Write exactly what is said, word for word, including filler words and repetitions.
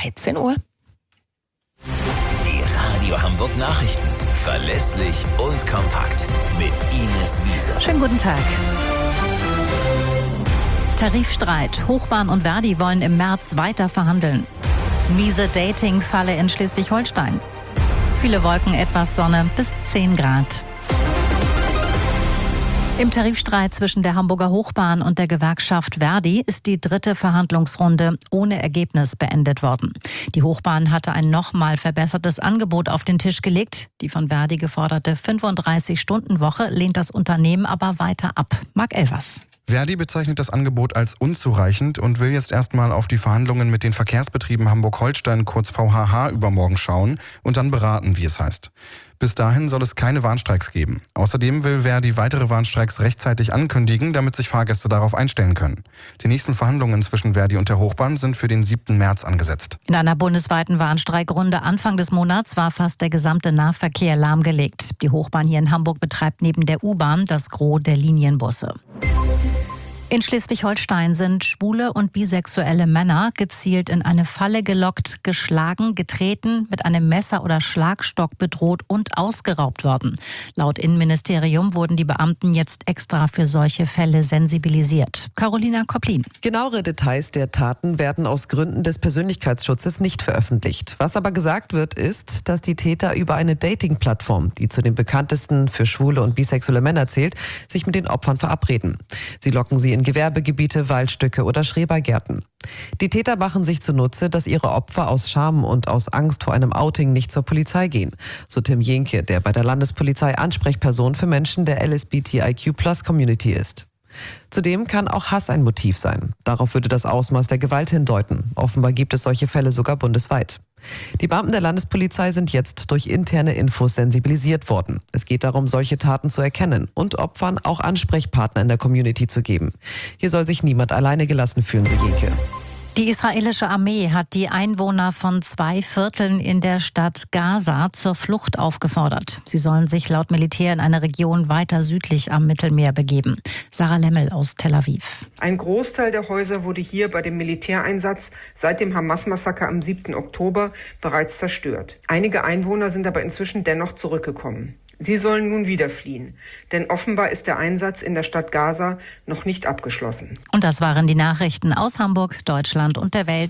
dreizehn Uhr. Die Radio Hamburg Nachrichten. Verlässlich und kompakt. Mit Ines Wiese. Schönen guten Tag. Tarifstreit. Hochbahn und Verdi wollen im März weiter verhandeln. Miese Dating-Falle in Schleswig-Holstein. Viele Wolken, etwas Sonne, bis zehn Grad. Im Tarifstreit zwischen der Hamburger Hochbahn und der Gewerkschaft Verdi ist die dritte Verhandlungsrunde ohne Ergebnis beendet worden. Die Hochbahn hatte ein nochmal verbessertes Angebot auf den Tisch gelegt. Die von Verdi geforderte fünfunddreißig-Stunden-Woche lehnt das Unternehmen aber weiter ab. Marc Elvers. Verdi bezeichnet das Angebot als unzureichend und will jetzt erstmal auf die Verhandlungen mit den Verkehrsbetrieben Hamburg-Holstein, kurz V H H, übermorgen schauen und dann beraten, wie es heißt. Bis dahin soll es keine Warnstreiks geben. Außerdem will Verdi weitere Warnstreiks rechtzeitig ankündigen, damit sich Fahrgäste darauf einstellen können. Die nächsten Verhandlungen zwischen Verdi und der Hochbahn sind für den siebten März angesetzt. In einer bundesweiten Warnstreikrunde Anfang des Monats war fast der gesamte Nahverkehr lahmgelegt. Die Hochbahn hier in Hamburg betreibt neben der U-Bahn das Gros der Linienbusse. In Schleswig-Holstein sind schwule und bisexuelle Männer gezielt in eine Falle gelockt, geschlagen, getreten, mit einem Messer oder Schlagstock bedroht und ausgeraubt worden. Laut Innenministerium wurden die Beamten jetzt extra für solche Fälle sensibilisiert. Carolina Kopplin. Genauere Details der Taten werden aus Gründen des Persönlichkeitsschutzes nicht veröffentlicht. Was aber gesagt wird, ist, dass die Täter über eine Dating-Plattform, die zu den bekanntesten für schwule und bisexuelle Männer zählt, sich mit den Opfern verabreden. Sie locken sie in Gewerbegebiete, Waldstücke oder Schrebergärten. Die Täter machen sich zunutze, dass ihre Opfer aus Scham und aus Angst vor einem Outing nicht zur Polizei gehen. So Tim Jenke, der bei der Landespolizei Ansprechperson für Menschen der L S B T I Q Plus Community ist. Zudem kann auch Hass ein Motiv sein. Darauf würde das Ausmaß der Gewalt hindeuten. Offenbar gibt es solche Fälle sogar bundesweit. Die Beamten der Landespolizei sind jetzt durch interne Infos sensibilisiert worden. Es geht darum, solche Taten zu erkennen und Opfern auch Ansprechpartner in der Community zu geben. Hier soll sich niemand alleine gelassen fühlen, so Jenke. Die israelische Armee hat die Einwohner von zwei Vierteln in der Stadt Gaza zur Flucht aufgefordert. Sie sollen sich laut Militär in eine Region weiter südlich am Mittelmeer begeben. Sarah Lemmel aus Tel Aviv. Ein Großteil der Häuser wurde hier bei dem Militäreinsatz seit dem Hamas-Massaker am siebten Oktober bereits zerstört. Einige Einwohner sind aber inzwischen dennoch zurückgekommen. Sie sollen nun wieder fliehen, denn offenbar ist der Einsatz in der Stadt Gaza noch nicht abgeschlossen. Und das waren die Nachrichten aus Hamburg, Deutschland und der Welt.